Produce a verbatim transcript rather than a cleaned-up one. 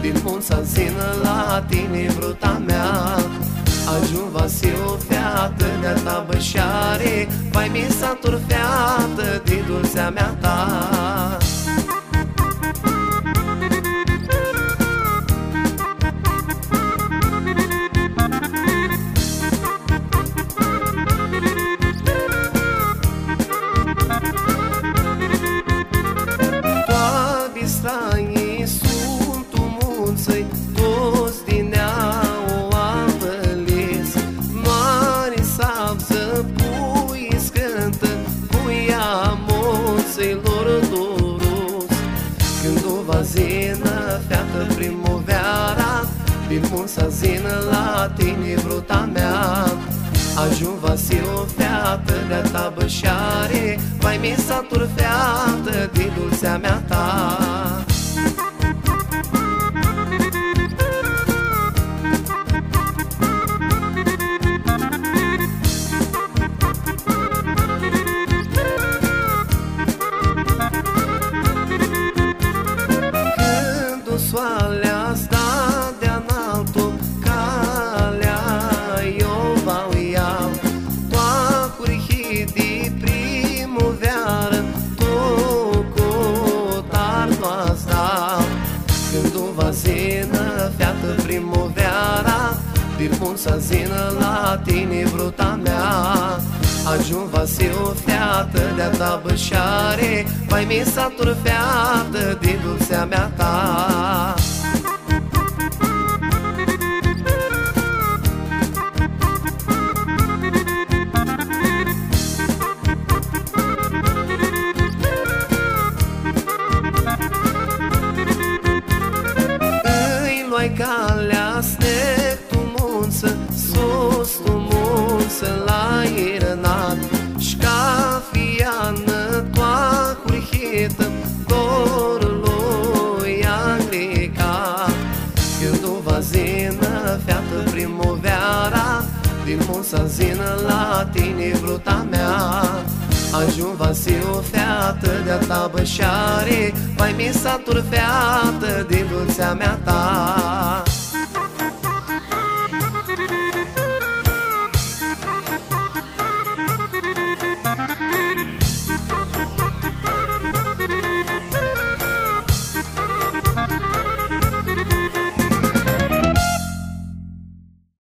din munța zină la tine, bruta mea. Ajung Vasiu, feată de-a ta bășare, vai mi s-a turfeată de dulcea mea ta. Toate stranii sunt umunțăi, toți din ea o avălis. Mare sabză, pui scântă, puia moților doros. Când o vazină, feată primăveara, din munța zină la tine, bruta mea. Ajung Vasiu, feată de-a ta bășare, vai mi s-a turfeată de dulcea mea ta. Când o soalea sta de-a înaltul, calea eu va uia. Toacuri hidi primăveară, tocotar toați dau. Când o vazină, feată primăveara, din munța zină la tine, bruta mea. Ajung Vasiu, feată de-a ta bășare, vai mi s-a turfeată de dulcea mea ta. Îi luai calea snec tu munță, sus tu munță la irănat. Șcafiană, toacuri hită, dorul lui Anglica. Când o vazină, feată primăveara, din munța zină la tine, bruta mea. Ajung Vasiu, feată de-a ta bășare, vai mi s-a turfeată de dulcea mea ta.